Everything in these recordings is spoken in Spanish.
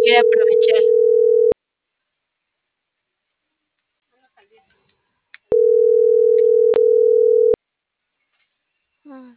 quiere aprovechar. Mm,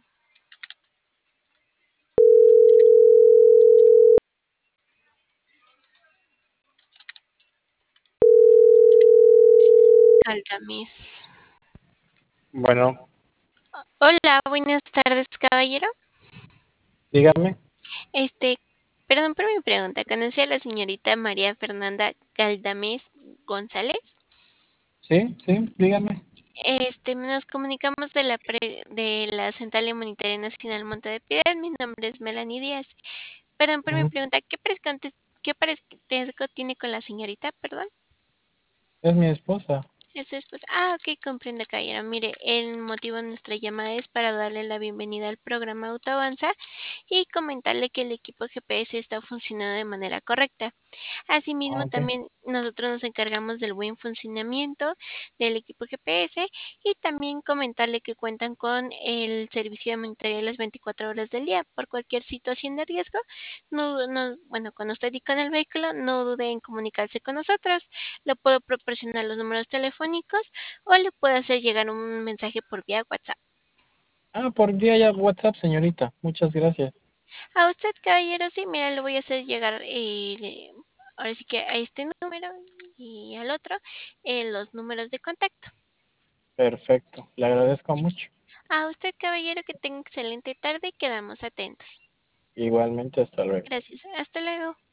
Altamis. Bueno, Hola, buenas tardes, caballero. dígame. Este, perdón por mi pregunta. ¿Conoce a la señorita María Fernanda Galdames González? Sí, sí, dígame. Nos comunicamos de la Central Monetaria Nacional Monte de Piedad. Mi nombre es Melanie Díaz. Perdón por mi Mm, pregunta. ¿Qué parentesco tiene con la señorita? Perdón. Es mi esposa. Es su esposa. Ah, ok, comprendo, caballero. Mire, el motivo de nuestra llamada es para darle la bienvenida al programa Autoavanza y comentarle que el equipo GPS está funcionando de manera correcta. Ah, Asimismo, ok. también nosotros nos encargamos del buen funcionamiento del equipo GPS y también comentarle que cuentan con el servicio de monitoreo las 24 horas del día por cualquier situación de riesgo. Bueno, con usted y con el vehículo, no dude en comunicarse con nosotros. Le puedo proporcionar los números telefónicos o le puedo hacer llegar un mensaje por vía WhatsApp. Ah, por día ya WhatsApp, señorita. Muchas gracias. A usted, caballero, sí, mira, le voy a hacer llegar, ahora sí que a este número y al otro, los números de contacto. Perfecto. Le agradezco mucho. A usted, caballero, que tenga excelente tarde y quedamos atentos. Igualmente, hasta luego. Gracias. Hasta luego.